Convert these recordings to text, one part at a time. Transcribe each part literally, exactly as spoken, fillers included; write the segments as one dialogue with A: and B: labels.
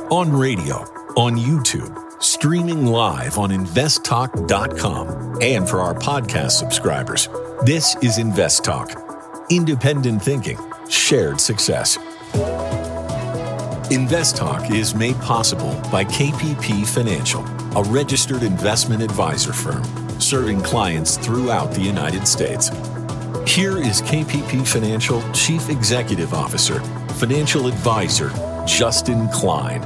A: on radio, on YouTube, streaming live on invest talk dot com, and for our podcast subscribers. This is Invest Talk. Independent thinking, shared success. Invest Talk is made possible by K P P Financial, a registered investment advisor firm serving clients throughout the United States. Here is K P P Financial Chief Executive Officer, Financial Advisor, Justin Klein.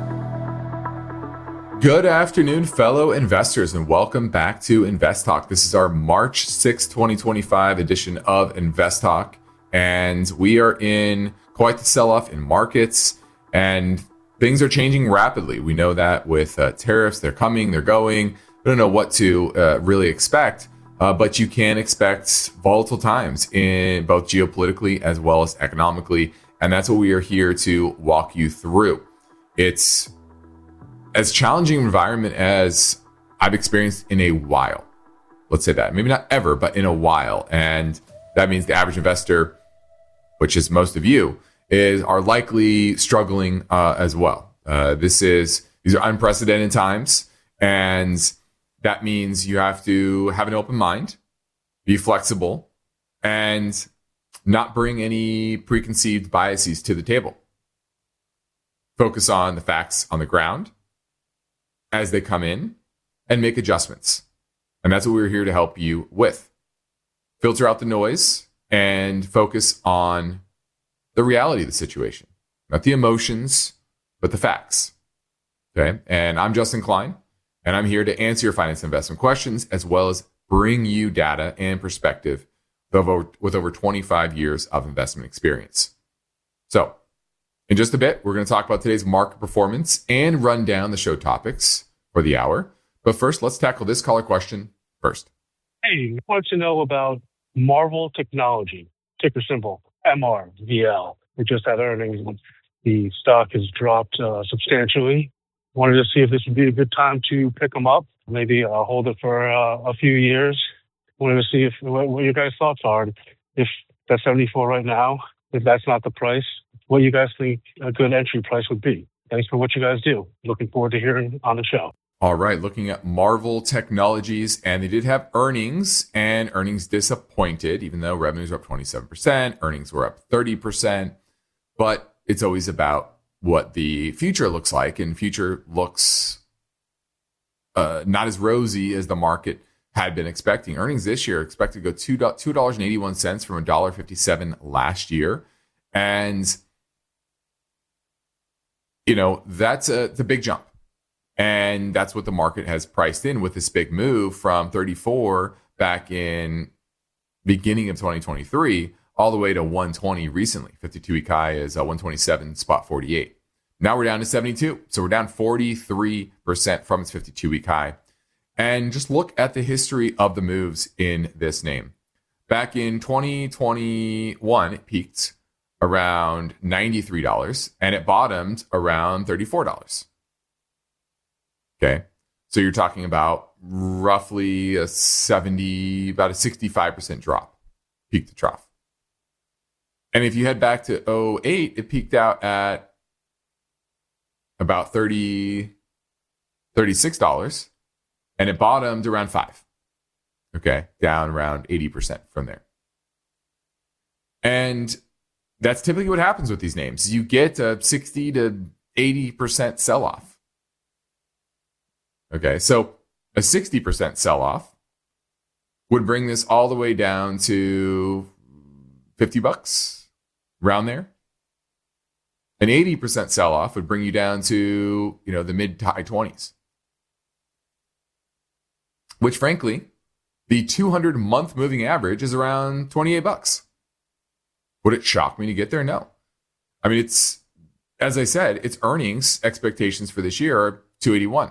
B: Good afternoon, fellow investors, and welcome back to Invest Talk. This is our March sixth, twenty twenty-five edition of Invest Talk, and we are in quite the sell-off in markets, and things are changing rapidly. We know that with uh, tariffs, they're coming, they're going. We don't know what to uh, really expect, uh, but you can expect volatile times in both geopolitically as well as economically, and that's what we are here to walk you through. It's as challenging an environment as I've experienced in a while. Let's say that. Maybe not ever, but in a while. And that means the average investor, which is most of you, is are likely struggling uh, as well. Uh, this is these are unprecedented times, and that means you have to have an open mind, be flexible, and not bring any preconceived biases to the table. Focus on the facts on the ground as they come in and make adjustments. And that's what we're here to help you with. Filter out the noise and focus on the reality of the situation, not the emotions, but the facts. Okay. And I'm Justin Klein, and I'm here to answer your finance investment questions, as well as bring you data and perspective with over, with over twenty-five years of investment experience. So in just a bit, we're going to talk about today's market performance and run down the show topics for the hour. But first, let's tackle this caller question first.
C: Hey, I want to know about Marvell Technology, ticker symbol M R V L. We just had earnings. The stock has dropped uh, substantially. Wanted to see if this would be a good time to pick them up. Maybe uh, hold it for uh, a few years. Wanted to see if what, what your guys' thoughts are. If that's seventy-four right now, if that's not the price, what you guys think a good entry price would be. Thanks for what you guys do. Looking forward to hearing on the show.
B: All right, looking at Marvell Technologies, and they did have earnings, and earnings disappointed, even though revenues were up twenty-seven percent, earnings were up thirty percent, but it's always about what the future looks like, and future looks uh, not as rosy as the market had been expecting. Earnings this year are expected to go two dollars and eighty-one cents from one dollar fifty-seven last year, and you know that's a, it's a big jump. And that's what the market has priced in with this big move from thirty-four back in beginning of twenty twenty-three all the way to one twenty recently. fifty-two week high is uh, one twenty-seven spot forty-eight. Now we're down to seventy-two. So we're down forty-three percent from its fifty-two week high. And just look at the history of the moves in this name. Back in twenty twenty-one, it peaked around ninety-three dollars and it bottomed around thirty-four dollars. Okay, so you're talking about roughly a seventy, about a sixty-five percent drop, peak to trough. And if you head back to oh eight, it peaked out at about thirty, thirty-six dollars, and it bottomed around five. Okay, down around eighty percent from there. And that's typically what happens with these names. You get a sixty to eighty percent sell-off. Okay, so a sixty percent sell-off would bring this all the way down to fifty bucks, around there. An eighty percent sell-off would bring you down to, you know, the mid to high twenties. Which, frankly, the two hundred month moving average is around twenty-eight bucks. Would it shock me to get there? No. I mean, it's, as I said, its earnings expectations for this year are two eighty-one.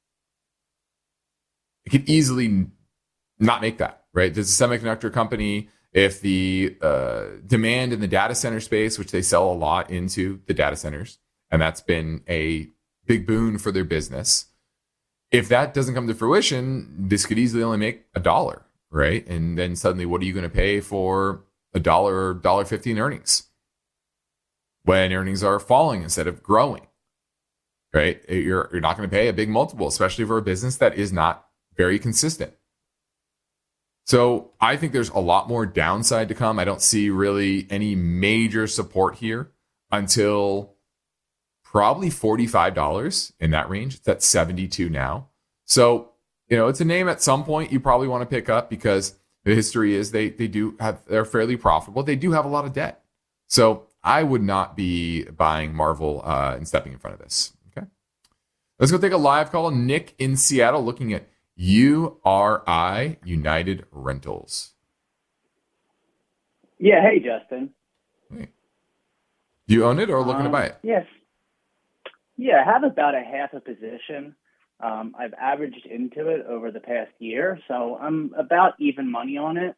B: It could easily not make that, right? This is a semiconductor company. If the uh, demand in the data center space, which they sell a lot into the data centers, and that's been a big boon for their business. If that doesn't come to fruition, this could easily only make a dollar, right? And then suddenly, what are you going to pay for a dollar or one dollar fifty in earnings when earnings are falling instead of growing? right? You're, you're not going to pay a big multiple, especially for a business that is not very consistent. So I think there's a lot more downside to come. I don't see really any major support here until probably forty-five dollars in that range. It's at seventy-two now. So, you know, it's a name at some point you probably want to pick up because the history is they they do have, they're fairly profitable. They do have a lot of debt. So I would not be buying Marvel uh, and stepping in front of this. Okay. Let's go take a live call. Nick in Seattle looking at U R I, United Rentals.
D: Yeah. Hey, Justin.
B: Hey. Do you own it or looking um, to buy it?
D: Yes. Yeah, I have about a half a position. Um, I've averaged into it over the past year, so I'm about even money on it.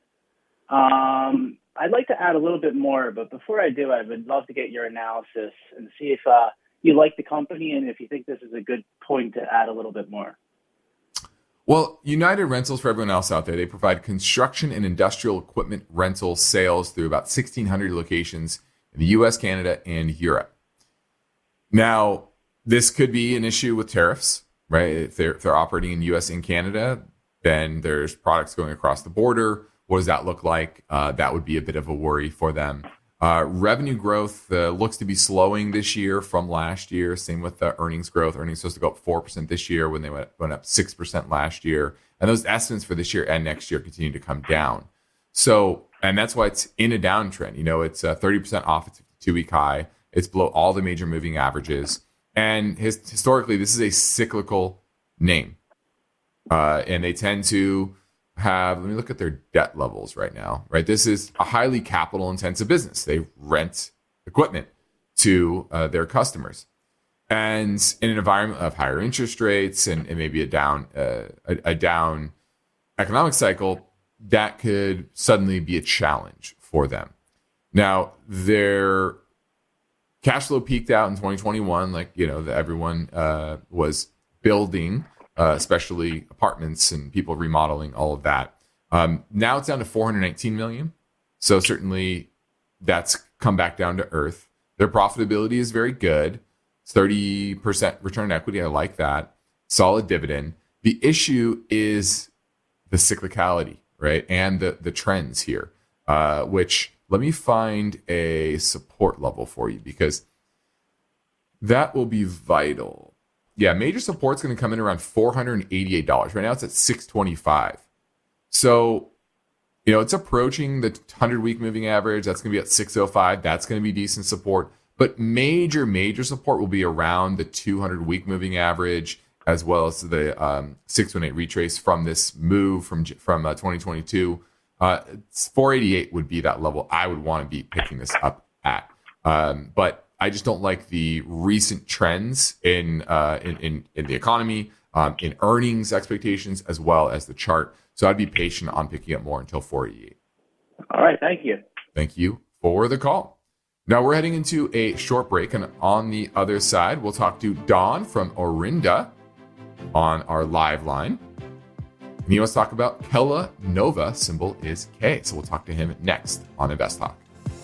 D: Um, I'd like to add a little bit more, but before I do, I would love to get your analysis and see if uh, you like the company and if you think this is a good point to add a little bit more.
B: Well, United Rentals, for everyone else out there, they provide construction and industrial equipment rental sales through about sixteen hundred locations in the U S, Canada, and Europe. Now, this could be an issue with tariffs, right? If they're, if they're operating in the U S and Canada, then there's products going across the border. What does that look like? Uh, that would be a bit of a worry for them. Uh, revenue growth uh, looks to be slowing this year from last year. Same with the earnings growth. Earnings supposed to go up four percent this year when they went, went up six percent last year. And those estimates for this year and next year continue to come down. So, and that's why it's in a downtrend. You know, it's uh, thirty percent off its two-week high. It's below all the major moving averages. And his, historically, this is a cyclical name. Uh, and they tend to have, let me look at their debt levels right now, right? This is a highly capital intensive business. They rent equipment to uh, their customers. And in an environment of higher interest rates and, and maybe a down, uh, a, a down economic cycle, that could suddenly be a challenge for them. Now, their cash flow peaked out in twenty twenty-one, like, you know, everyone uh, was building Uh, especially apartments and people remodeling, all of that. Um, now it's down to four hundred nineteen million. So certainly that's come back down to earth. Their profitability is very good. It's thirty percent return on equity. I like that. Solid dividend. The issue is the cyclicality, right? And the, the trends here, uh, which let me find a support level for you because that will be vital. Yeah, major support's going to come in around four hundred eighty-eight dollars. Right now it's at six twenty-five. So, you know, it's approaching the hundred-week moving average. That's going to be at six oh five. That's going to be decent support. But major, major support will be around the two hundred-week moving average, as well as the um, six one eight retrace from this move from from uh, twenty twenty-two. Uh, four eighty-eight would be that level I would want to be picking this up at. Um, but I just don't like the recent trends in uh, in, in in the economy, um, in earnings expectations, as well as the chart. So I'd be patient on picking up more until four eighty-eight.
D: All right, thank you.
B: Thank you for the call. Now we're heading into a short break, and on the other side, we'll talk to Don from Orinda on our live line. And he wants to talk about Kela Nova, symbol is K. So we'll talk to him next on Invest Talk.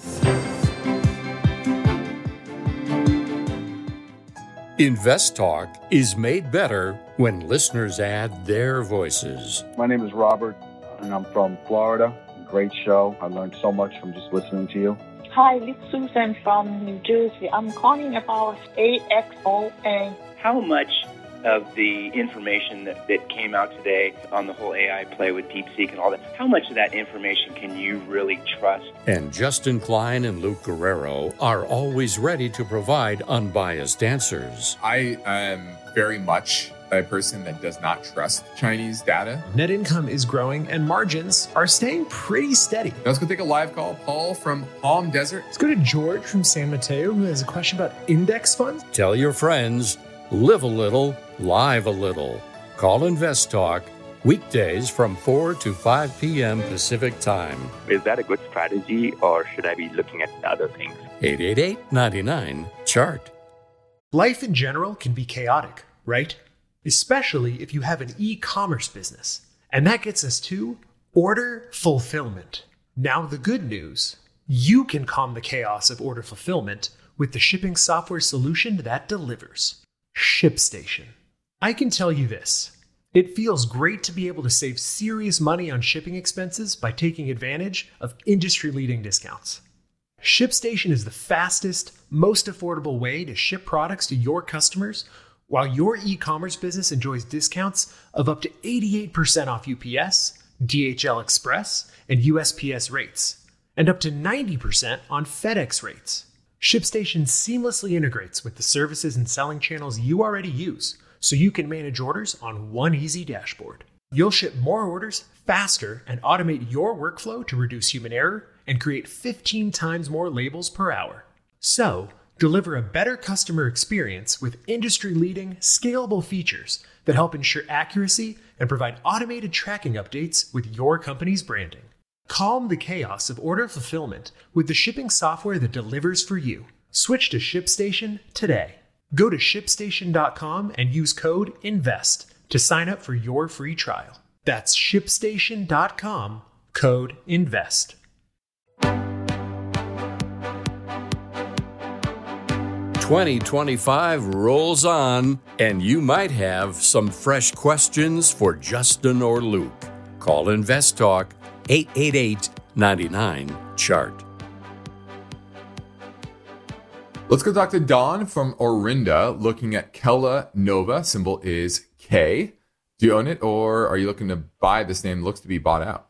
E: Invest Talk is made better when listeners add their voices.
F: My name is Robert, and I'm from Florida. Great show. I learned so much from just listening to you.
G: Hi, this is Susan from New Jersey. I'm calling about A X O N.
H: How much of the information that, that came out today on the whole A I play with DeepSeek and all that, how much of that information can you really trust?
E: And Justin Klein and Luke Guerrero are always ready to provide unbiased answers.
B: I am very much a person that does not trust Chinese data.
I: Net income is growing and margins are staying pretty steady.
B: Now let's go take a live call. Paul from Palm Desert.
I: Let's go to George from San Mateo, who has a question about index funds.
E: Tell your friends, live a little, live a little. Call Invest Talk weekdays from four to five p.m. Pacific time.
J: Is that a good strategy, or should I be looking at other things?
E: eight eight eight, nine nine, C H A R T.
I: Life in general can be chaotic, right? Especially if you have an e-commerce business. And that gets us to order fulfillment. Now the good news, you can calm the chaos of order fulfillment with the shipping software solution that delivers. ShipStation. I can tell you this. It feels great to be able to save serious money on shipping expenses by taking advantage of industry-leading discounts. ShipStation is the fastest, most affordable way to ship products to your customers, while your e-commerce business enjoys discounts of up to eighty-eight percent off U P S, D H L Express, and U S P S rates, and up to ninety percent on FedEx rates. ShipStation seamlessly integrates with the services and selling channels you already use, so you can manage orders on one easy dashboard. You'll ship more orders faster and automate your workflow to reduce human error and create fifteen times more labels per hour. So, deliver a better customer experience with industry-leading, scalable features that help ensure accuracy and provide automated tracking updates with your company's branding. Calm the chaos of order fulfillment with the shipping software that delivers for you. Switch to ShipStation today. Go to ship station dot com and use code INVEST to sign up for your free trial. That's ship station dot com, code INVEST.
E: twenty twenty-five rolls on, and you might have some fresh questions for Justin or Luke. Call Invest Talk eight eight eight, nine nine, C H A R T.
B: Let's go talk to Don from Orinda, looking at Kela Nova. Symbol is K. Do you own it, or are you looking to buy this name? It looks to be bought out.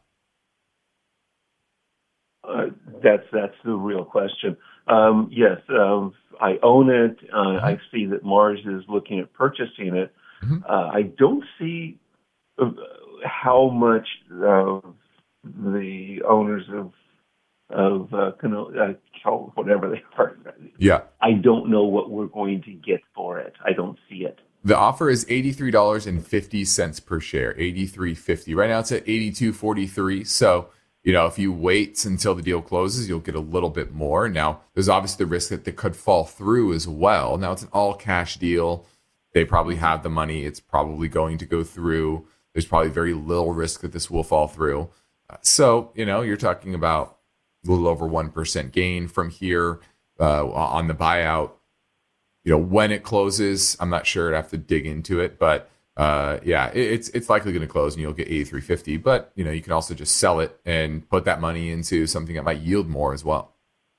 K: Uh, that's that's the real question. Um, yes, um, I own it. Uh, mm-hmm. I see that Mars is looking at purchasing it. Mm-hmm. Uh, I don't see uh, how much uh, the owners of of uh, uh, whatever they are.
B: Yeah.
K: I don't know what we're going to get for it. I don't see it.
B: The offer is eighty-three dollars and fifty cents per share, eighty-three dollars and fifty cents. Right now it's at eighty-two dollars and forty-three cents. So, you know, if you wait until the deal closes, you'll get a little bit more. Now, there's obviously the risk that it could fall through as well. Now, it's an all-cash deal. They probably have the money. It's probably going to go through. There's probably very little risk that this will fall through. Uh, so, you know, you're talking about a little over one percent gain from here uh, on the buyout. You know, when it closes, I'm not sure. I'd have to dig into it. But, uh, yeah, it, it's it's likely going to close and you'll get eighty-three dollars and fifty cents. But, you know, you can also just sell it and put that money into something that might yield more as well.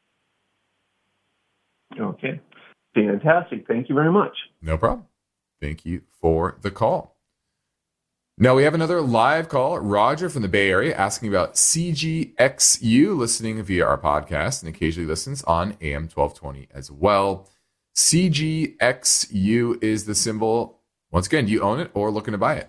K: Okay. Fantastic. Thank you very much.
B: No problem. Thank you for the call. Now we have another live call. Roger from the Bay Area asking about C G X U, listening via our podcast and occasionally listens on A M twelve twenty as well. C G X U is the symbol. Once again, do you own it or looking to buy it?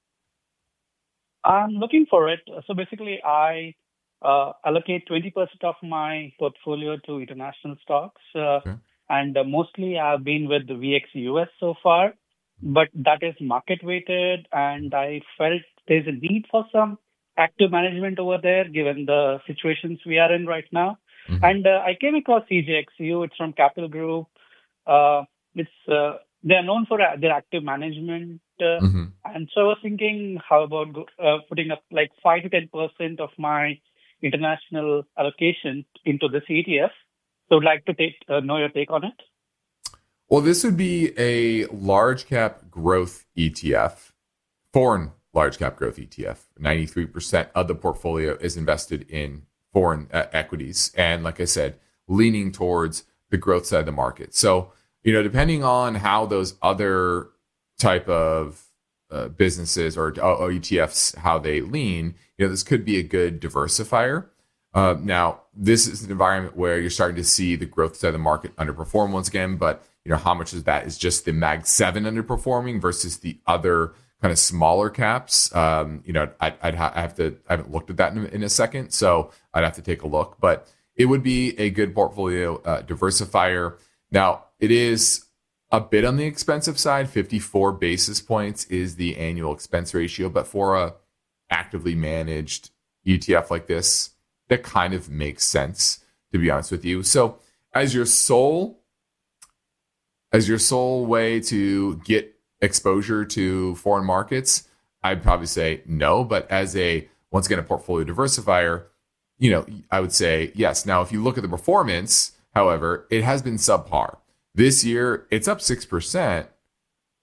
L: I'm looking for it. So basically, I uh, allocate twenty percent of my portfolio to international stocks. Uh, okay. And uh, mostly I've been with the V X U S so far. But that is market weighted, and I felt there's a need for some active management over there, given the situations we are in right now. Mm-hmm. And uh, I came across C G X U. It's from Capital Group. Uh, it's uh, they are known for their active management, uh, mm-hmm. and so I was thinking, how about uh, putting up like five to ten percent of my international allocation into this E T F? So, I'd like to take uh, know your take on it.
B: Well, this would be a large cap growth E T F, foreign large cap growth E T F. ninety-three percent of the portfolio is invested in foreign uh, equities. And like I said, leaning towards the growth side of the market. So, you know, depending on how those other type of uh, businesses or, or E T Fs, how they lean, you know, this could be a good diversifier. Uh, now, this is an environment where you're starting to see the growth side of the market underperform once again, but you know, how much of that is just the Mag seven underperforming versus the other kind of smaller caps? Um, you know, I'd, I'd ha- I have to, I haven't looked at that in, in a second, so I'd have to take a look. But it would be a good portfolio uh, diversifier. Now, it is a bit on the expensive side. fifty-four basis points is the annual expense ratio, but for a actively managed E T F like this, that kind of makes sense, to be honest with you. So, as your sole As your sole way to get exposure to foreign markets, I'd probably say no. But as a, once again, a portfolio diversifier, you know, I would say yes. Now, if you look at the performance, however, it has been subpar. This year, it's up six percent,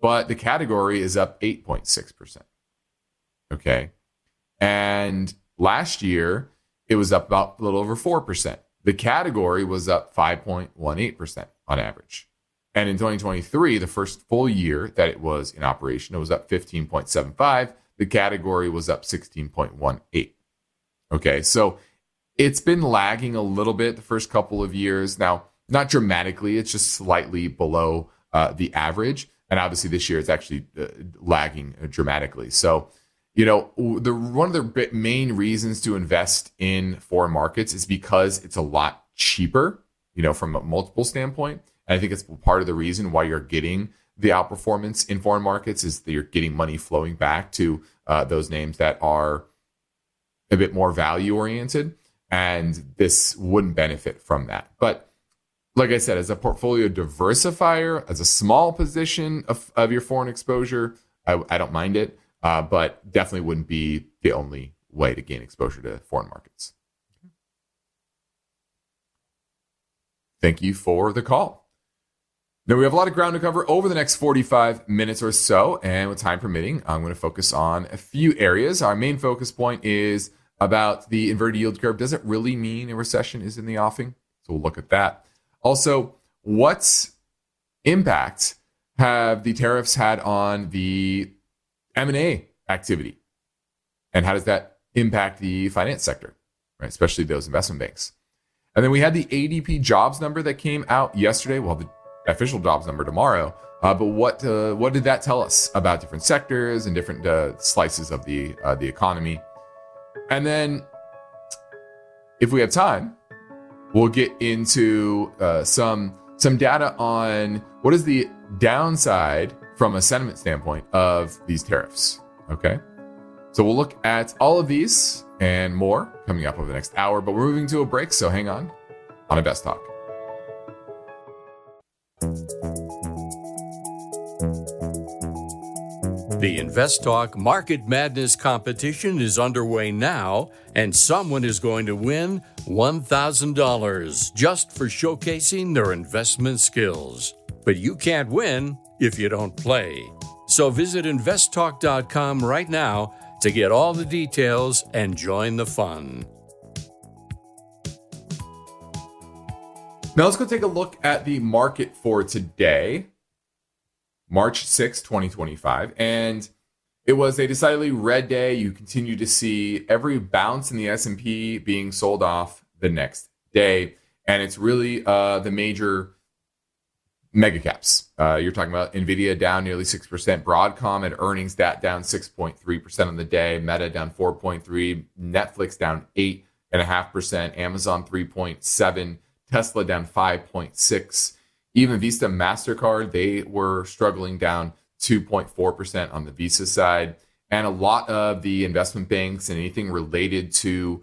B: but the category is up eight point six percent. Okay. And last year, it was up about a little over four percent. The category was up five point one eight percent on average. And in twenty twenty-three, the first full year that it was in operation, it was up fifteen point seven five. The category was up sixteen point one eight. Okay, so it's been lagging a little bit the first couple of years. Now, not dramatically, it's just slightly below uh, the average. And obviously this year it's actually uh, lagging dramatically. So, you know, the one of the main reasons to invest in foreign markets is because it's a lot cheaper, you know, from a multiple standpoint. And I think it's part of the reason why you're getting the outperformance in foreign markets is that you're getting money flowing back to uh, those names that are a bit more value oriented. And this wouldn't benefit from that. But like I said, as a portfolio diversifier, as a small position of, of your foreign exposure, I, I don't mind it. Uh, but definitely wouldn't be the only way to gain exposure to foreign markets. Thank you for the call. Now, we have a lot of ground to cover over the next forty-five minutes or so, and with time permitting, I'm going to focus on a few areas. Our main focus point is about the inverted yield curve. Does it really mean a recession is in the offing? So we'll look at that. Also, what impact have the tariffs had on the M and A activity? And how does that impact the finance sector, right? Especially those investment banks. And then we had the A D P jobs number that came out yesterday. Well, the official jobs number tomorrow. Uh, but what uh, what did that tell us about different sectors and different uh, slices of the uh, the economy? And then, if we have time, we'll get into uh, some some data on what is the downside from a sentiment standpoint of these tariffs. Okay, so we'll look at all of these and more coming up over the next hour. But we're moving to a break, so hang on on Invest Talk.
E: The Invest Talk Market Madness competition is underway now, and someone is going to win one thousand dollars just for showcasing their investment skills. But you can't win if you don't play. So visit invest talk dot com right now to get all the details and join the fun.
B: Now let's go take a look at the market for today, March sixth, twenty twenty-five. And it was a decidedly red day. You continue to see every bounce in the S and P being sold off the next day. And it's really uh, the major mega caps. Uh, you're talking about NVIDIA down nearly six percent. Broadcom at earnings that down six point three percent on the day. Meta down four point three. Netflix down eight point five percent. Amazon three point seven. Tesla down five point six. Even Visa, MasterCard, they were struggling down two point four percent on the Visa side. And a lot of the investment banks and anything related to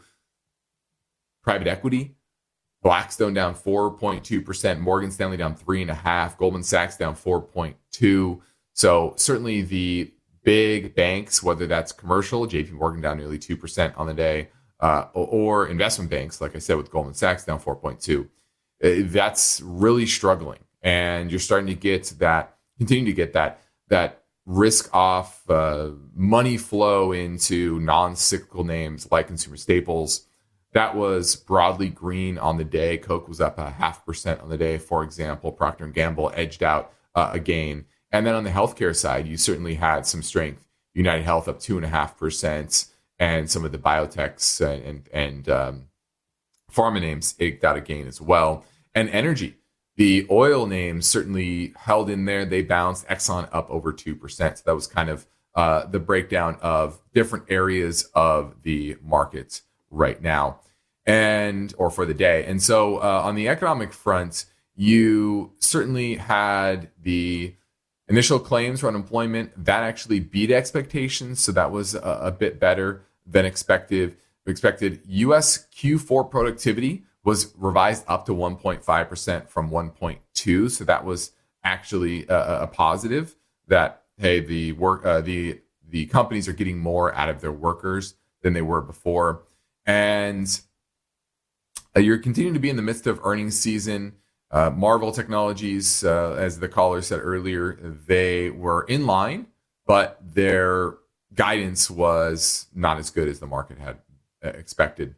B: private equity, Blackstone down four point two percent, Morgan Stanley down three point five, Goldman Sachs down four point two. So certainly the big banks, whether that's commercial, J P Morgan down nearly two percent on the day, uh, or investment banks, like I said, with Goldman Sachs down four point two. That's really struggling. And you're starting to get that, continue to get that, that risk off uh, money flow into non-cyclical names like consumer staples. That was broadly green on the day. Coke was up a half percent on the day, for example. Procter and Gamble edged out uh, a gain. And then on the healthcare side, you certainly had some strength. United Health up two point five percent, and some of the biotechs and, and, and um, pharma names eked out a gain as well. And energy, the oil names certainly held in there. They bounced. Exxon up over two percent. So that was kind of uh, the breakdown of different areas of the market right now, and or for the day. And so uh, on the economic front, you certainly had the initial claims for unemployment that actually beat expectations. So that was a, a bit better than expected. Expected U S Q four productivity was revised up to one point five percent from one point two. So that was actually a, a positive that, hey, the work, uh, the, the companies are getting more out of their workers than they were before. And uh, you're continuing to be in the midst of earnings season. Uh, Marvell Technologies, uh, as the caller said earlier, they were in line, but their guidance was not as good as the market had expected.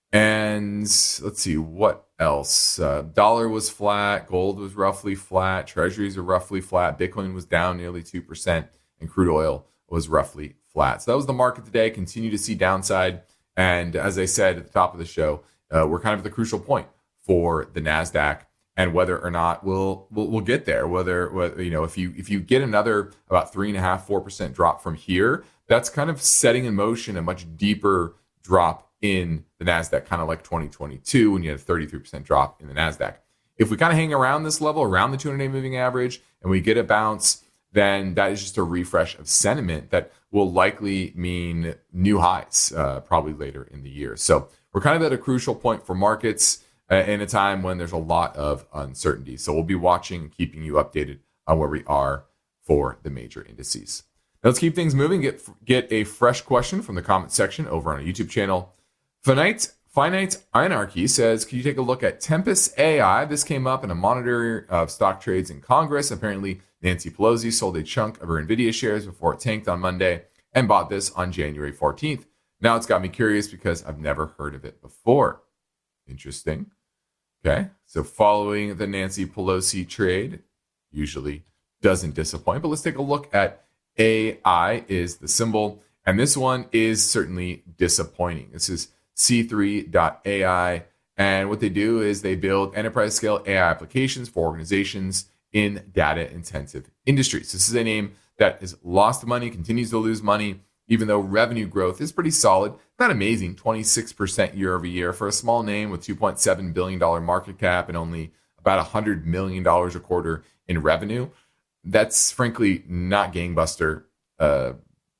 B: And let's see, what else? Uh, dollar was flat, gold was roughly flat, treasuries are roughly flat, Bitcoin was down nearly two percent, and crude oil was roughly flat. So that was the market today. Continue to see downside. And as I said at the top of the show, uh, we're kind of at the crucial point for the NASDAQ and whether or not we'll, we'll, we'll get there. Whether, whether, you know, if you, if you get another about three and a half, four percent drop from here, that's kind of setting in motion a much deeper drop in the NASDAQ, kind of like twenty twenty-two when you had a thirty-three percent drop in the NASDAQ. If we kind of hang around this level, around the two hundred day moving average, and we get a bounce, then that is just a refresh of sentiment that will likely mean new highs uh, probably later in the year. So we're kind of at a crucial point for markets uh, in a time when there's a lot of uncertainty. So we'll be watching and keeping you updated on where we are for the major indices. Now let's keep things moving. Get get a fresh question from the comment section over on our YouTube channel. Finite, Finite Anarchy says, can you take a look at Tempest A I? This came up in a monitor of stock trades in Congress. Apparently, Nancy Pelosi sold a chunk of her NVIDIA shares before it tanked on Monday and bought this on January fourteenth. Now it's got me curious because I've never heard of it before. Interesting. Okay, so following the Nancy Pelosi trade usually doesn't disappoint, but let's take a look at A I is the symbol, and this one is certainly disappointing. This is C three dot A I, and what they do is they build enterprise-scale A I applications for organizations in data-intensive industries. This is a name that has lost money, continues to lose money, even though revenue growth is pretty solid. Not amazing, twenty-six percent year over year for a small name with two point seven billion dollars market cap and only about one hundred million dollars a quarter in revenue. That's frankly not gangbuster, uh,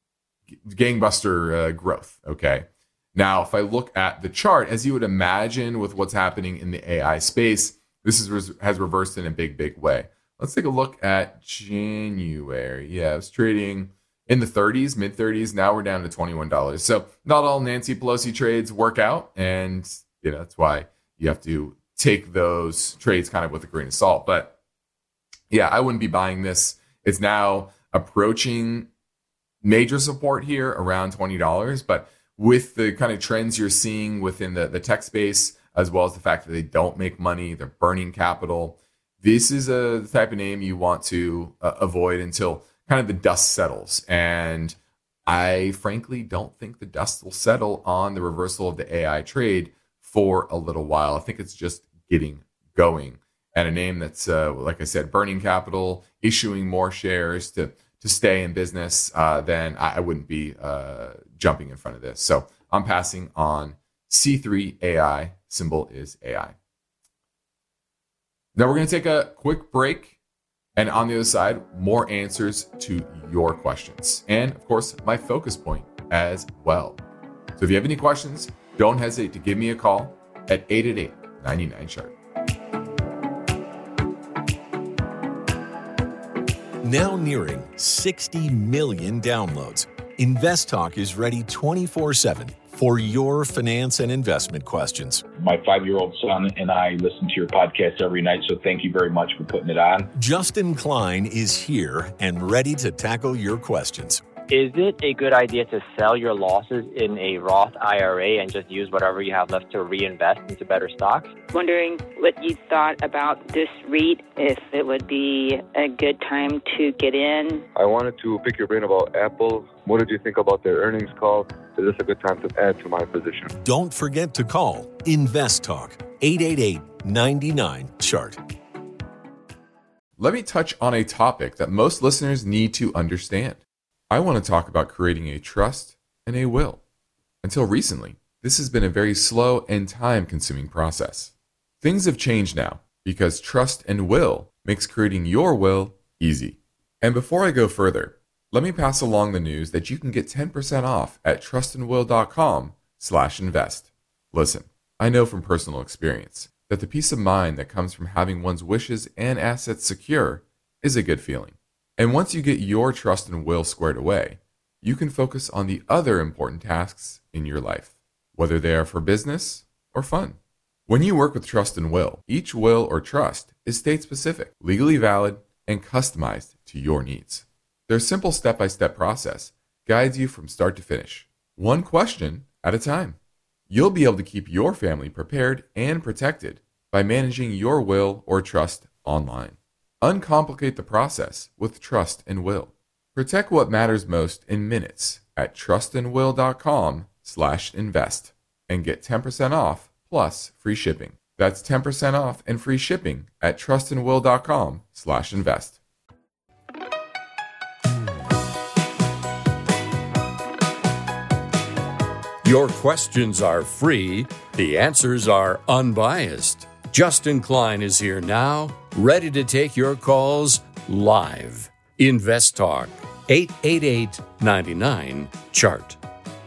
B: gangbuster uh, growth, okay? Now, if I look at the chart, as you would imagine with what's happening in the A I space, this is has reversed in a big, big way. Let's take a look at January. Yeah, it was trading in the thirties, mid thirties. Now we're down to twenty-one dollars. So not all Nancy Pelosi trades work out. And you know, that's why you have to take those trades kind of with a grain of salt. But yeah, I wouldn't be buying this. It's now approaching major support here around twenty dollars. But with the kind of trends you're seeing within the, the tech space, as well as the fact that they don't make money, they're burning capital, this is a the type of name you want to uh, avoid until kind of the dust settles. And I frankly don't think the dust will settle on the reversal of the A I trade for a little while. I think it's just getting going. And a name that's, uh, like I said, burning capital, issuing more shares to to stay in business, uh, then I, I wouldn't be uh, jumping in front of this. So I'm passing on C three A I. Symbol is A I. Now we're going to take a quick break. And on the other side, more answers to your questions. And of course, my focus point as well. So if you have any questions, don't hesitate to give me a call at eight eight eight, nine nine, sharp.
A: Now nearing sixty million downloads, InvestTalk is ready twenty-four seven for your finance and investment questions.
M: My five-year-old son and I listen to your podcast every night, so thank you very much for putting it on.
A: Justin Klein is here and ready to tackle your questions.
N: Is it a good idea to sell your losses in a Roth I R A and just use whatever you have left to reinvest into better stocks?
O: Wondering what you thought about this REIT, if it would be a good time to get in.
F: I wanted to pick your brain about Apple. What did you think about their earnings call? Is this a good time to add to my position?
A: Don't forget to call InvestTalk, eight eight eight, nine nine, chart.
B: Let me touch on a topic that most listeners need to understand. I want to talk about creating a trust and a will. Until recently, this has been a very slow and time-consuming process. Things have changed now because trust and will makes creating your will easy. And before I go further, let me pass along the news that you can get ten percent off at trustandwill.com slash invest. Listen, I know from personal experience that the peace of mind that comes from having one's wishes and assets secure is a good feeling. And once you get your trust and will squared away, you can focus on the other important tasks in your life, whether they are for business or fun. When you work with Trust and Will, each will or trust is state-specific, legally valid, and customized to your needs. Their simple step-by-step process guides you from start to finish, one question at a time. You'll be able to keep your family prepared and protected by managing your will or trust online. Uncomplicate the process with Trust and Will. Protect what matters most in minutes at trustandwill.com slash invest and get ten percent off plus free shipping. That's ten percent off and free shipping at trustandwill.com slash invest.
E: Your questions are free. The answers are unbiased. Justin Klein is here now, ready to take your calls live. Invest Talk, eight eight eight, nine nine, C H A R T.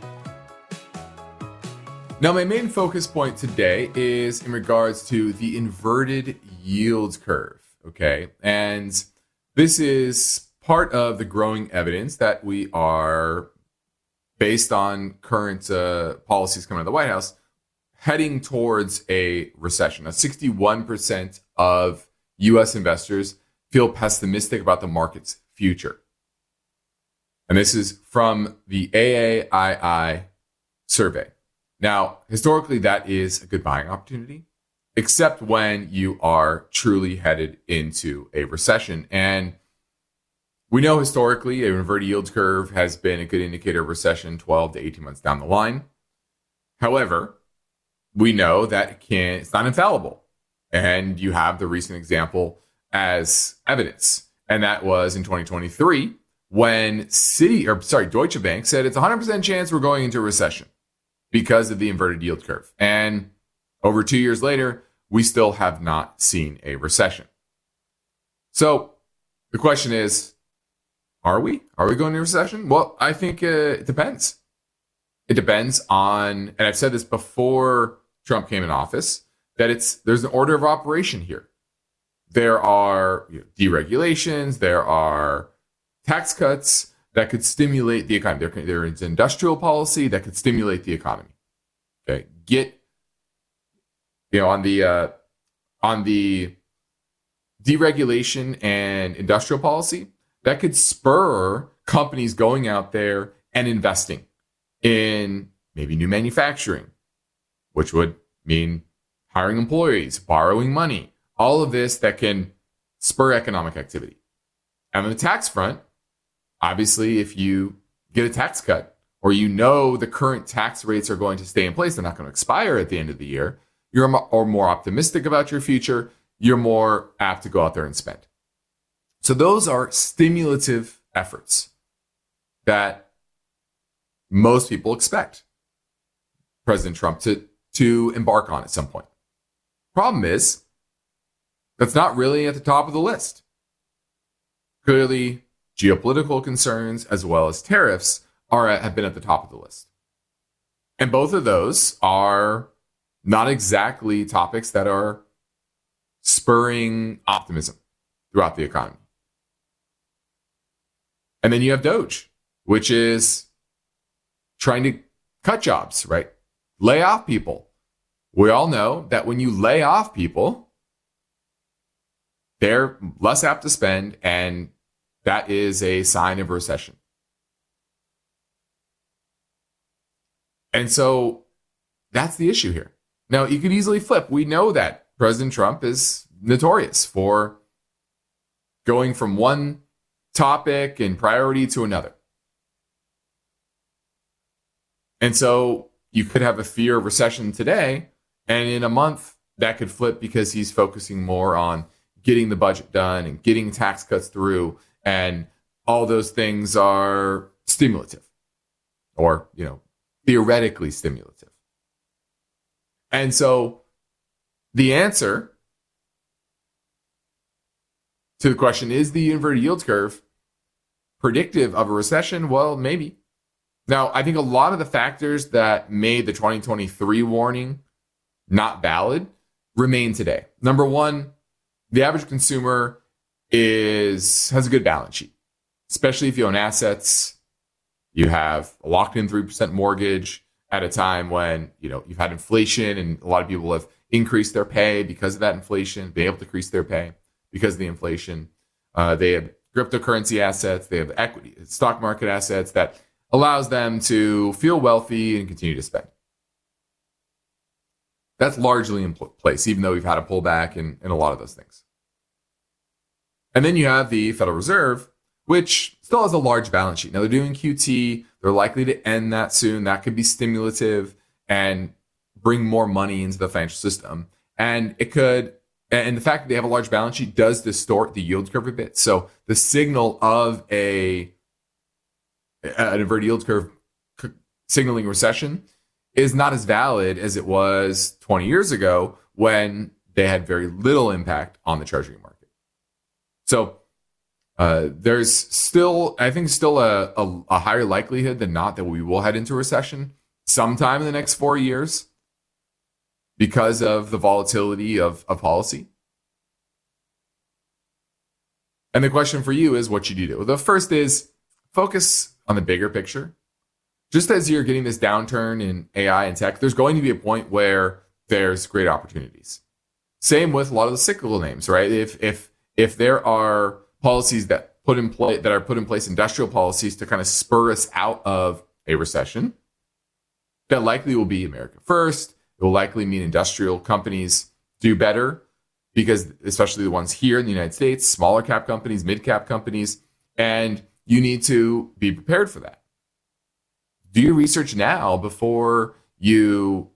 B: Now, my main focus point today is in regards to the inverted yield curve, okay? And this is part of the growing evidence that we are, based on current uh, policies coming out of the White House, heading towards a recession. Now, sixty-one percent of U S investors feel pessimistic about the market's future. And this is from the A A I I survey. Now, historically, that is a good buying opportunity, except when you are truly headed into a recession. And we know historically, an inverted yield curve has been a good indicator of recession twelve to eighteen months down the line. However, we know that it can, it's not infallible. And you have the recent example as evidence. And that was in twenty twenty-three when Citi, or sorry, Deutsche Bank said it's a one hundred percent chance we're going into a recession because of the inverted yield curve. And over two years later, we still have not seen a recession. So the question is, are we? Are we going into a recession? Well, I think uh, it depends. It depends on, and I've said this before Trump came in office, that it's there's an order of operation here. There are you know, deregulations, there are tax cuts that could stimulate the economy. There, there is industrial policy that could stimulate the economy. Okay, get you know on the uh, on the deregulation and industrial policy that could spur companies going out there and investing in maybe new manufacturing, which would mean hiring employees, borrowing money, all of this that can spur economic activity. And on the tax front, obviously, if you get a tax cut or you know the current tax rates are going to stay in place, they're not going to expire at the end of the year, you're more optimistic about your future, you're more apt to go out there and spend. So those are stimulative efforts that most people expect President Trump to, to embark on at some point. Problem is, that's not really at the top of the list. Clearly, geopolitical concerns as well as tariffs are have been at the top of the list. And both of those are not exactly topics that are spurring optimism throughout the economy. And then you have Doge, which is trying to cut jobs, right? Lay off people. We all know that when you lay off people, they're less apt to spend, and that is a sign of recession. And so that's the issue here. Now, you could easily flip. We know that President Trump is notorious for going from one topic and priority to another. And so you could have a fear of recession today, and in a month that could flip because he's focusing more on getting the budget done and getting tax cuts through, and all those things are stimulative or, you know, theoretically stimulative. And so the answer to the question, is the inverted yield curve predictive of a recession? Well, maybe. Now, I think a lot of the factors that made the twenty twenty-three warning not valid remain today. Number one, the average consumer is has a good balance sheet, especially if you own assets, you have a locked-in three percent mortgage, at a time when, you know, you've had inflation and a lot of people have increased their pay because of that inflation, been able to increase their pay because of the inflation. Uh, they have cryptocurrency assets, they have equity, stock market assets that allows them to feel wealthy and continue to spend. That's largely in place, even though we've had a pullback in, in a lot of those things. And then you have the Federal Reserve, which still has a large balance sheet. Now they're doing Q T. They're likely to end that soon. That could be stimulative and bring more money into the financial system. And it could, and the fact that they have a large balance sheet does distort the yield curve a bit. So the signal of a an inverted yield curve signaling recession is not as valid as it was twenty years ago when they had very little impact on the treasury market. So uh, there's still, I think, still a, a, a higher likelihood than not that we will head into a recession sometime in the next four years because of the volatility of, of policy. And the question for you is, what should you do? The first is focus on the bigger picture. Just as you're getting this downturn in A I and tech, there's going to be a point where there's great opportunities. Same with a lot of the cyclical names, right? If if if there are policies that put in play that are put in place, industrial policies to kind of spur us out of a recession, that likely will be America first. It will likely mean industrial companies do better because, especially the ones here in the United States, smaller cap companies, mid cap companies, and you need to be prepared for that. Do your research now before you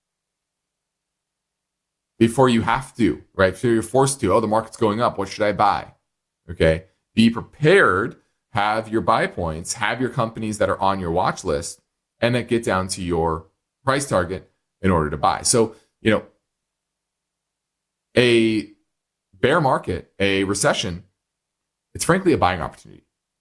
B: before you have to, right? Before you're forced to. Oh, the market's going up. What should I buy? Okay. Be prepared. Have your buy points. Have your companies that are on your watch list, and that get down to your price target in order to buy. So, you know, a bear market, a recession, it's frankly a buying opportunity,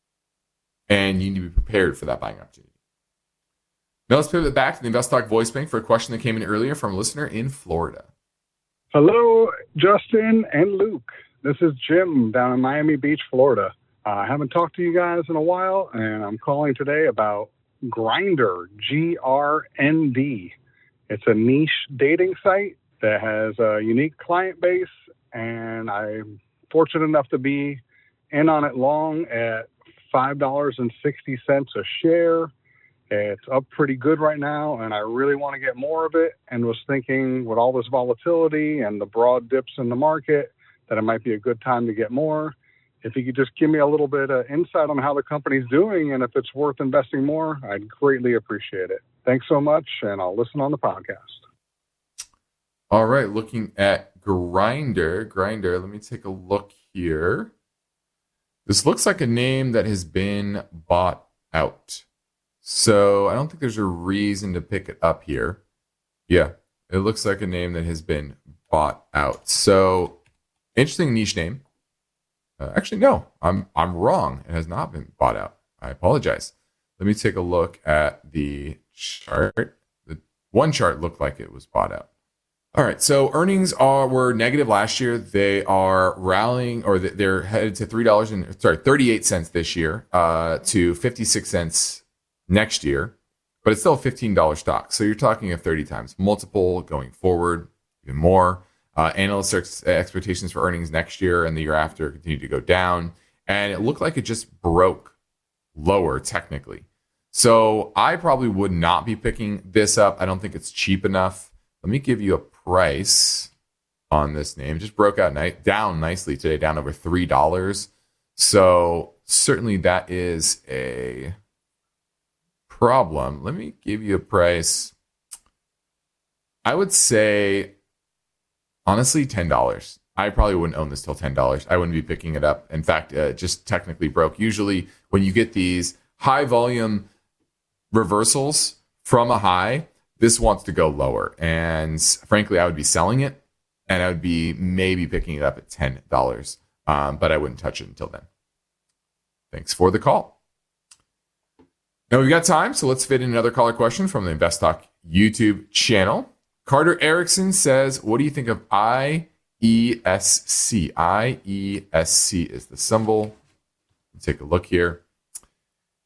B: and you need to be prepared for that buying opportunity. Now let's pivot back to the InvestTalk voice bank for a question that came in earlier from a listener in Florida.
P: Hello, Justin and Luke. This is Jim down in Miami Beach, Florida. Uh, I haven't talked to you guys in a while, and I'm calling today about Grindr, G R N D. It's a niche dating site that has a unique client base, and I'm fortunate enough to be in on it long at five dollars and sixty cents a share. It's up pretty good right now, and I really want to get more of it, and was thinking with all this volatility and the broad dips in the market that it might be a good time to get more. If you could just give me a little bit of insight on how the company's doing and if it's worth investing more, I'd greatly appreciate it. Thanks so much, and I'll listen on the podcast.
B: All right, looking at Grindr. Grindr, let me take a look here. This looks like a name that has been bought out. So I don't think there's a reason to pick it up here. Yeah, it looks like a name that has been bought out. So interesting niche name. Uh, actually, no, I'm I'm wrong. It has not been bought out. I apologize. Let me take a look at the chart. The one chart looked like it was bought out. All right, so earnings are were negative last year. They are rallying, or they're headed to three dollars and sorry, thirty-eight cents this year, uh, to fifty-six cents next year, but it's still a fifteen dollars stock. So you're talking a thirty times multiple going forward, even more. Uh, analysts' ex- expectations for earnings next year and the year after continue to go down. And it looked like it just broke lower technically. So I probably would not be picking this up. I don't think it's cheap enough. Let me give you a price on this name. Just broke out ni- down nicely today, down over three dollars. So certainly that is a problem. Let me give you a price. I would say, honestly, ten dollars. I probably wouldn't own this till ten dollars. I wouldn't be picking it up. In fact, uh, it just technically broke. Usually when you get these high volume reversals from a high, this wants to go lower. And frankly, I would be selling it, and I would be maybe picking it up at ten dollars. Um, but I wouldn't touch it until then. Thanks for the call. Now we've got time, so let's fit in another caller question from the InvestTalk YouTube channel. Carter Erickson says, what do you think of I E S C? I E S C is the symbol. Let's take a look here.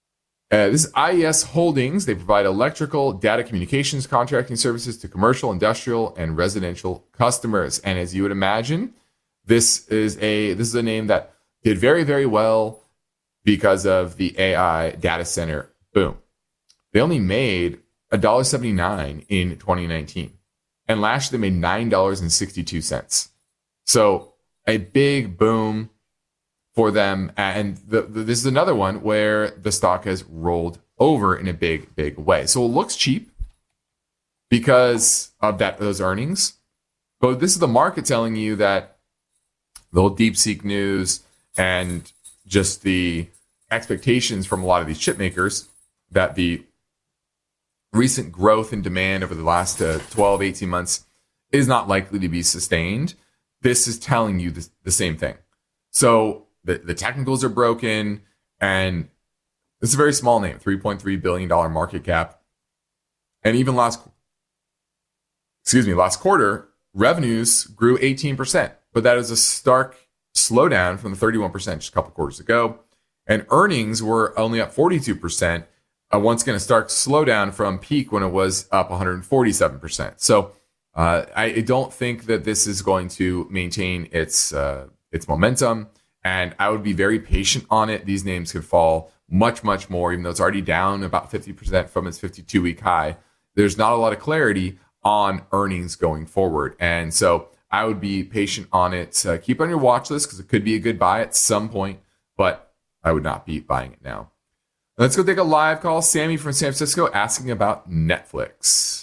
B: Uh, this is I E S Holdings. They provide electrical, data communications, contracting services to commercial, industrial, and residential customers. And as you would imagine, this is a this is a name that did very, very well because of the A I data center boom. They only made one dollar seventy-nine in twenty nineteen. And last year they made nine dollars and sixty-two cents. So a big boom for them. And the, the, this is another one where the stock has rolled over in a big, big way. So it looks cheap because of that those earnings. But this is the market telling you that the whole DeepSeek news and just the expectations from a lot of these chip makers that the recent growth in demand over the last uh, twelve, eighteen months is not likely to be sustained. This is telling you the, the same thing. So the, the technicals are broken, and it's a very small name, three point three billion dollars market cap. And even last, excuse me, last quarter, revenues grew eighteen percent, but that is a stark slowdown from the thirty-one percent just a couple quarters ago. And earnings were only up forty-two percent. Uh, once again, a stark slowdown from peak when it was up one hundred forty-seven percent. So uh, I don't think that this is going to maintain its uh, its momentum, and I would be very patient on it. These names could fall much, much more, even though it's already down about fifty percent from its fifty-two week high. There's not a lot of clarity on earnings going forward, and so I would be patient on it. Uh, keep on your watch list because it could be a good buy at some point, but I would not be buying it now. Let's go take a live call. Sammy from San Francisco asking about Netflix.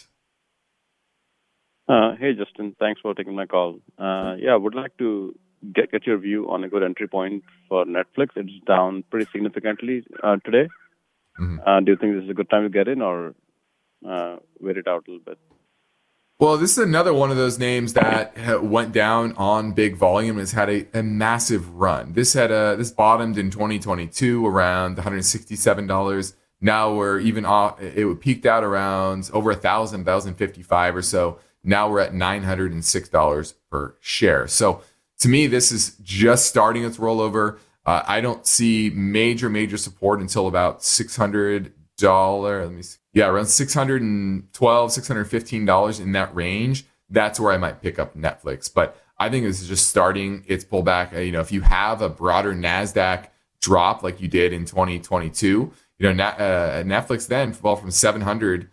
Q: Uh, hey, Justin. Thanks for taking my call. Uh, yeah, I would like to get, get your view on a good entry point for Netflix. It's down pretty significantly uh, today. Mm-hmm. Uh, do you think this is a good time to get in, or uh, wait it out a little bit?
B: Well, this is another one of those names that went down on big volume and has had a, a massive run. This had a this bottomed in twenty twenty-two around one hundred sixty-seven dollars. Now we're even off. It peaked out around over a thousand, one thousand fifty-five or so. Now we're at nine hundred six dollars per share. So to me, this is just starting its rollover. Uh, I don't see major, major support until about six hundred dollars. Let me see. Yeah, around six hundred twelve dollars, six hundred fifteen dollars in that range. That's where I might pick up Netflix. But I think this is just starting its pullback. You know, if you have a broader NASDAQ drop like you did in twenty twenty-two, you know, uh, Netflix then fell from seven hundred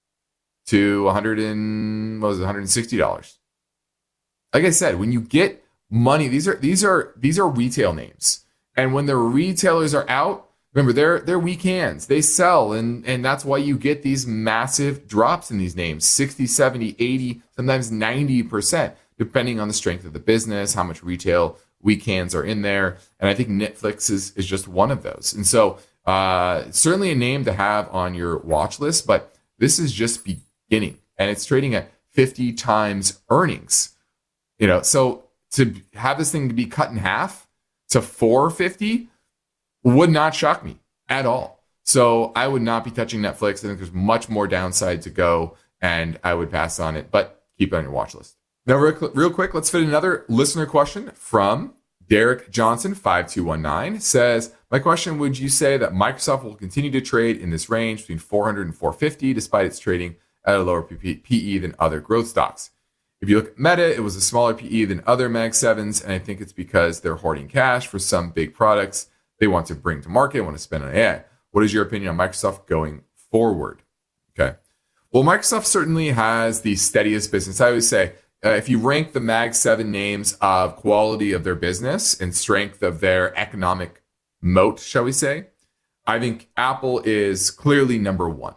B: to one hundred and what was it, one hundred sixty dollars. Like I said, when you get money, these are these are these are retail names, and when the retailers are out, remember, they're they're weak hands. They sell, and, and that's why you get these massive drops in these names, sixty, seventy, eighty, sometimes ninety percent, depending on the strength of the business, how much retail weak hands are in there. And I think Netflix is, is just one of those. And so uh, certainly a name to have on your watch list, but this is just beginning, and it's trading at fifty times earnings. You know, so to have this thing to be cut in half to four fifty would not shock me at all. So I would not be touching Netflix. I think there's much more downside to go, and I would pass on it, but keep it on your watch list. Now, real, real quick, let's fit another listener question from Derek Johnson, five two one nine, says, my question, would you say that Microsoft will continue to trade in this range between four hundred and four fifty, despite its trading at a lower P E than other growth stocks? If you look at Meta, it was a smaller P E than other Mag sevens, and I think it's because they're hoarding cash for some big products they want to bring to market, want to spend on A I. What is your opinion on Microsoft going forward? Okay. Well, Microsoft certainly has the steadiest business. I always say, uh, if you rank the Mag seven names of quality of their business and strength of their economic moat, shall we say, I think Apple is clearly number one.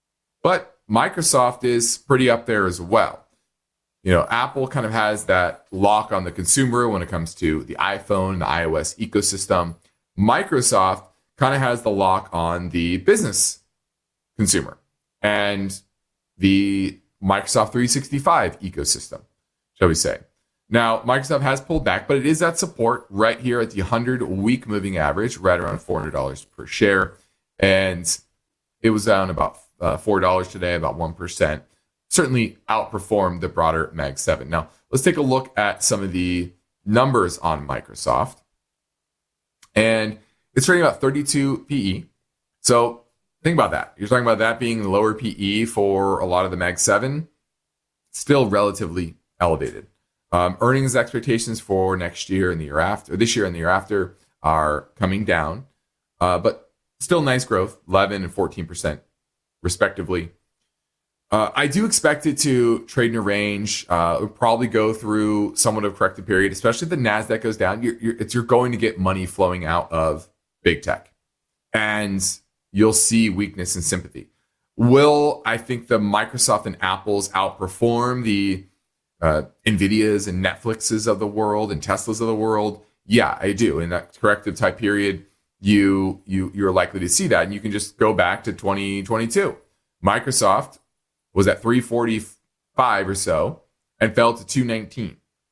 B: But Microsoft is pretty up there as well. You know, Apple kind of has that lock on the consumer when it comes to the iPhone, the iOS ecosystem. Microsoft kind of has the lock on the business consumer and the Microsoft three sixty-five ecosystem, shall we say. Now, Microsoft has pulled back, but it is at support right here at the one hundred week moving average, right around four hundred dollars per share. And it was down about uh, four dollars today, about one percent. Certainly outperformed the broader Mag seven. Now, let's take a look at some of the numbers on Microsoft. And it's trading about thirty-two P E. So think about that. You're talking about that being the lower P E for a lot of the Mag seven, still relatively elevated. Um, earnings expectations for next year and the year after, this year and the year after, are coming down, uh, but still nice growth, eleven and fourteen percent respectively. Uh, I do expect it to trade in a range. Uh, it'll probably go through somewhat of a corrective period, especially if the NASDAQ goes down. You're, you're, it's, you're going to get money flowing out of big tech, and you'll see weakness and sympathy. Will, I think, the Microsoft and Apples outperform the uh, NVIDIAs and Netflixes of the world and Teslas of the world? Yeah, I do. In that corrective type period, you, you, you're likely to see that. And you can just go back to twenty twenty-two. Microsoft was at three forty-five or so and fell to two nineteen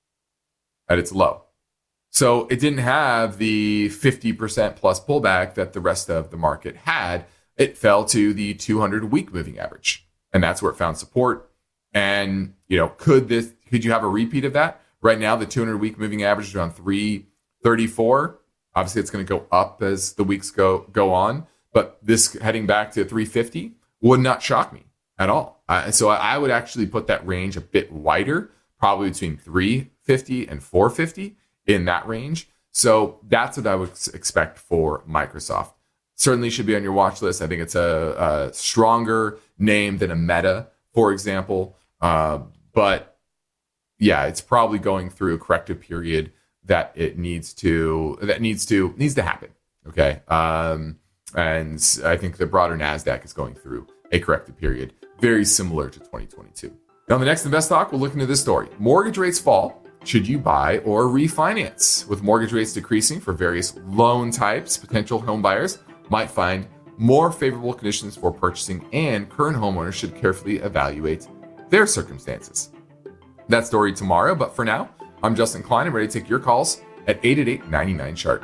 B: at its low. So it didn't have the fifty percent plus pullback that the rest of the market had. It fell to the two hundred week moving average, and that's where it found support. And, you know, could this, could you have a repeat of that? Right now, the two hundred week moving average is around three thirty-four. Obviously, it's going to go up as the weeks go, go on, but this heading back to three fifty would not shock me at all. Uh, so I would actually put that range a bit wider, probably between three fifty and four fifty in that range. So that's what I would expect for Microsoft. Certainly should be on your watch list. I think it's a, a stronger name than a Meta, for example. Uh, but yeah, it's probably going through a corrective period that it needs to that needs to needs to happen. Okay, um, and I think the broader NASDAQ is going through a corrective period, very similar to twenty twenty-two. Now, the next Invest Talk, we'll look into this story. Mortgage rates fall. Should you buy or refinance? With mortgage rates decreasing for various loan types, potential home buyers might find more favorable conditions for purchasing, and current homeowners should carefully evaluate their circumstances. That story tomorrow, but for now, I'm Justin Klein. I'm ready to take your calls at eight eight eight, nine nine, chart.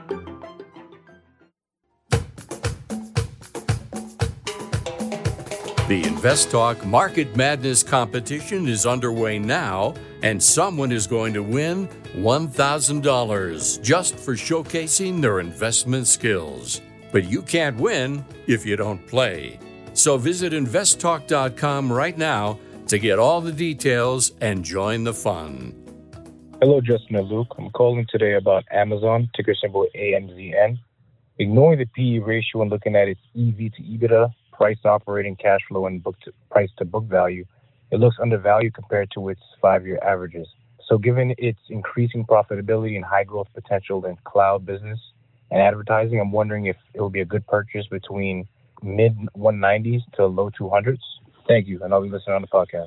E: The Invest Talk Market Madness competition is underway now, and someone is going to win one thousand dollars just for showcasing their investment skills. But you can't win if you don't play. So visit invest talk dot com right now to get all the details and join the fun.
R: Hello, Justin and Luke. I'm calling today about Amazon, ticker symbol A M Z N. Ignoring the P E ratio and looking at its E V to EBITDA, price to operating cash flow, and book to, price to book value, it looks undervalued compared to its five-year averages. So given its increasing profitability and high growth potential in cloud business and advertising, I'm wondering if it will be a good purchase between mid one nineties to low two hundreds. Thank you, and I'll be listening on the podcast.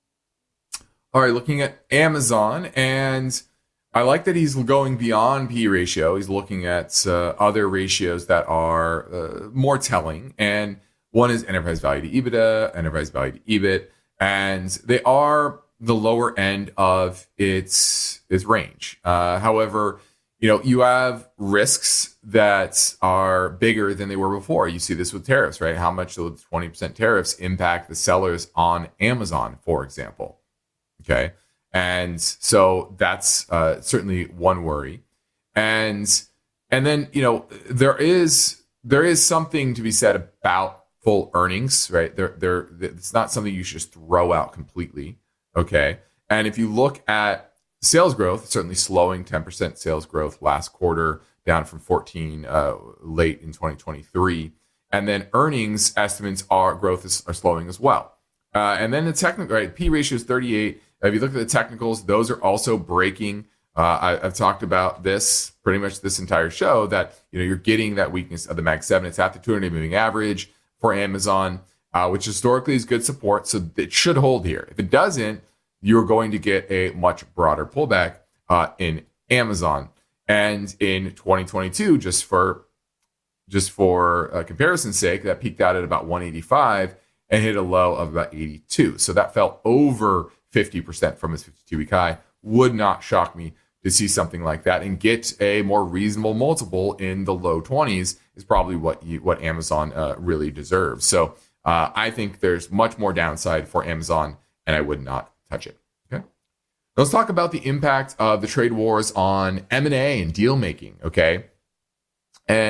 B: All right, looking at Amazon, and I like that he's going beyond P E ratio. He's looking at uh, other ratios that are uh, more telling, and one is enterprise value to EBITDA, enterprise value to E B I T, and they are the lower end of its its range. Uh, however, you know, you have risks that are bigger than they were before. You see this with tariffs, right? How much do the twenty percent tariffs impact the sellers on Amazon, for example? Okay. And so that's uh, certainly one worry. And and then, you know, there is there is something to be said about full earnings, right? They're, they're, it's not something you should just throw out completely. Okay. And if you look at sales growth, certainly slowing, ten percent sales growth last quarter, down from fourteen uh, late in twenty twenty-three. And then earnings estimates are growth is, are slowing as well. Uh, and then the technical, right? P ratio is thirty-eight. If you look at the technicals, those are also breaking. Uh, I, I've talked about this pretty much this entire show that, you know, you're getting that weakness of the Mag seven. It's at the two hundred moving average for Amazon, uh, which historically is good support. So it should hold here. If it doesn't, you're going to get a much broader pullback uh, in Amazon. And in twenty twenty-two, just for just for uh, comparison's sake, that peaked out at about one eighty-five and hit a low of about eighty-two. So that fell over fifty percent from its fifty-two week high. Would not shock me to see something like that and get a more reasonable multiple in the low twenties is probably what you, what Amazon uh, really deserves. So uh, I think there's much more downside for Amazon, and I would not touch it. Okay. Let's talk about the impact of the trade wars on M and A and deal making. Okay. And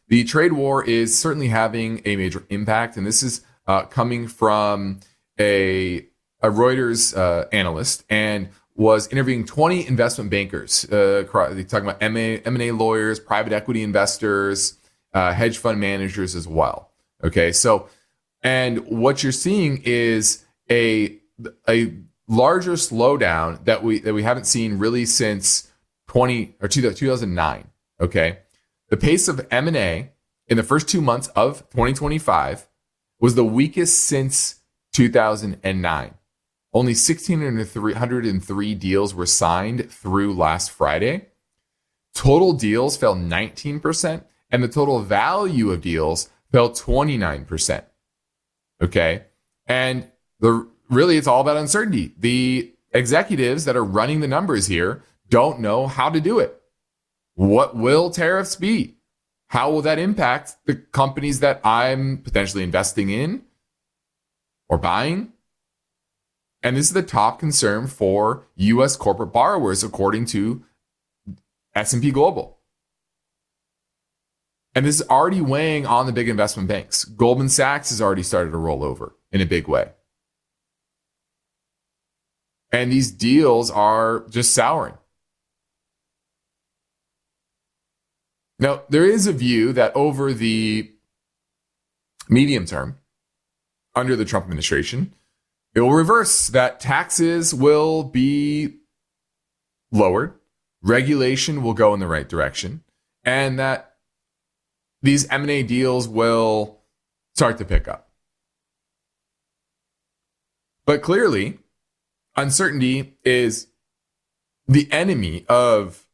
B: the trade war is certainly having a major impact. And this is uh, coming from a, a Reuters uh, analyst and was interviewing twenty investment bankers. Uh, they're talking about M and A lawyers, private equity investors, uh, hedge fund managers as well. Okay, so, and what you're seeing is a a larger slowdown that we that we haven't seen really since twenty or two thousand nine. Okay, the pace of M and A in the first two months of twenty twenty-five was the weakest since two thousand nine. Only one thousand six hundred three deals were signed through last Friday. Total deals fell nineteen percent, and the total value of deals fell twenty-nine percent. Okay, and the really it's all about uncertainty. The executives that are running the numbers here don't know how to do it. What will tariffs be? How will that impact the companies that I'm potentially investing in or buying? And this is the top concern for U S corporate borrowers, according to S and P Global. And this is already weighing on the big investment banks. Goldman Sachs has already started to roll over in a big way. And these deals are just souring. Now, there is a view that over the medium term, under the Trump administration, it will reverse, that taxes will be lowered, regulation will go in the right direction, and that these M and A deals will start to pick up. But clearly, uncertainty is the enemy of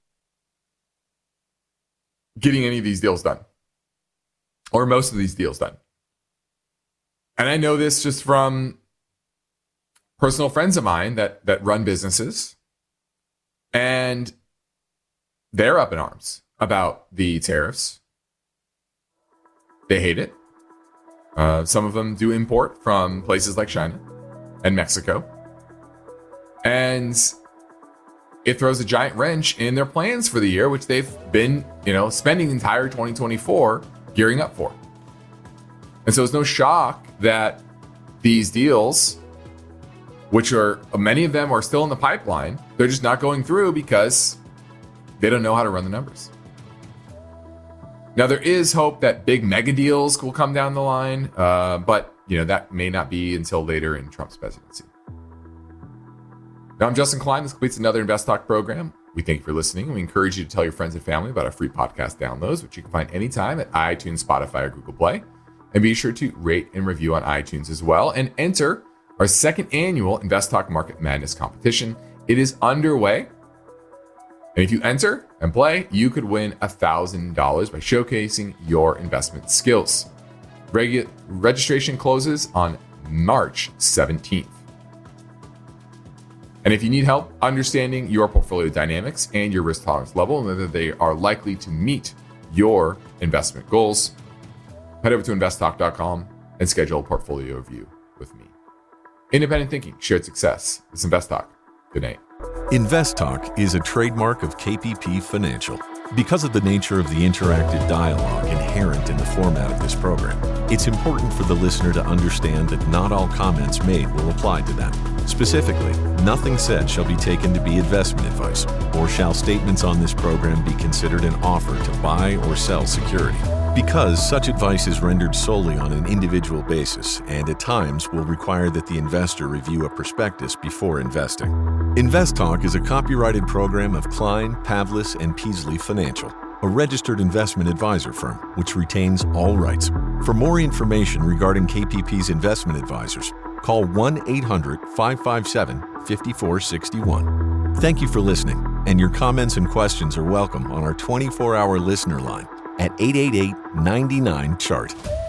B: getting any of these deals done, or most of these deals done. And I know this just from personal friends of mine that that run businesses, and they're up in arms about the tariffs. They hate it. Uh, some of them do import from places like China and Mexico. And it throws a giant wrench in their plans for the year, which they've been, you know, spending the entire twenty twenty-four gearing up for. And so it's no shock that these deals, which are, many of them are still in the pipeline, they're just not going through because they don't know how to run the numbers. Now, there is hope that big mega deals will come down the line, uh, but, you know, that may not be until later in Trump's presidency. Now, I'm Justin Klein. This completes another Invest Talk program. We thank you for listening. We encourage you to tell your friends and family about our free podcast downloads, which you can find anytime at iTunes, Spotify, or Google Play. And be sure to rate and review on iTunes as well. And enter our second annual Invest Talk Market Madness competition. It is underway. And if you enter and play, you could win one thousand dollars by showcasing your investment skills. Regu- registration closes on March seventeenth. And if you need help understanding your portfolio dynamics and your risk tolerance level and whether they are likely to meet your investment goals, head over to invest talk dot com and schedule a portfolio review with me. Independent thinking, shared success. This is Invest Talk. Good night.
A: Invest Talk is a trademark of K P P Financial. Because of the nature of the interactive dialogue inherent in the format of this program, it's important for the listener to understand that not all comments made will apply to them. Specifically, nothing said shall be taken to be investment advice, or shall statements on this program be considered an offer to buy or sell security. Because such advice is rendered solely on an individual basis and at times will require that the investor review a prospectus before investing. Invest Talk is a copyrighted program of Klein, Pavlis, and Peasley Financial, a registered investment advisor firm which retains all rights. For more information regarding K P P's investment advisors, call one eight hundred, five five seven, five four six one. Thank you for listening, and your comments and questions are welcome on our twenty-four hour listener line at eight eight eight, nine nine, C H A R T.